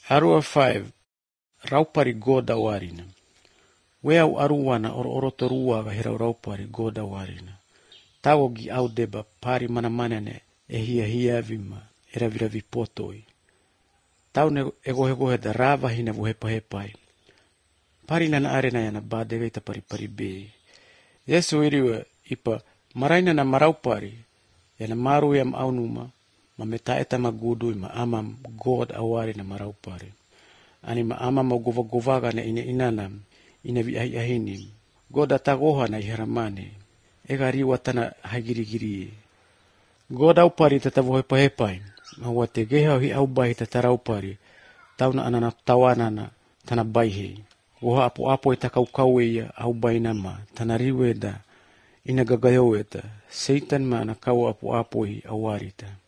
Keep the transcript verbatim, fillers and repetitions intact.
Arua five. Raupari goda warina. Weau aruana or orotorua hera raupari goda warina. Tawogi au deba pari mana manene e hia hia vima era vira vipotoi. Tau ne ego ego da rava hina vo hepa hepai. Pari nana arena yana ba deveta pari pari be. Yesu iriwe ipa maraina na maraupari yana maru yam aunuma ma meta eta magudu ma amam God awari na maraupari. Ani ma amam gova govaga na ine inanam ina vi ai ahini. God atagoha na iharamane. Ega riwa tana hagirigiri. God au pari tatavu hepa hepai. Ma wate geha hi au bahi tatarau pari. Tau na anana tawana na tana baihe. Goha apo apo ita kau kau ia au bahi nama. Tana riwe da ina gagayo eta. Satan ma na kau apo apo hi awarita.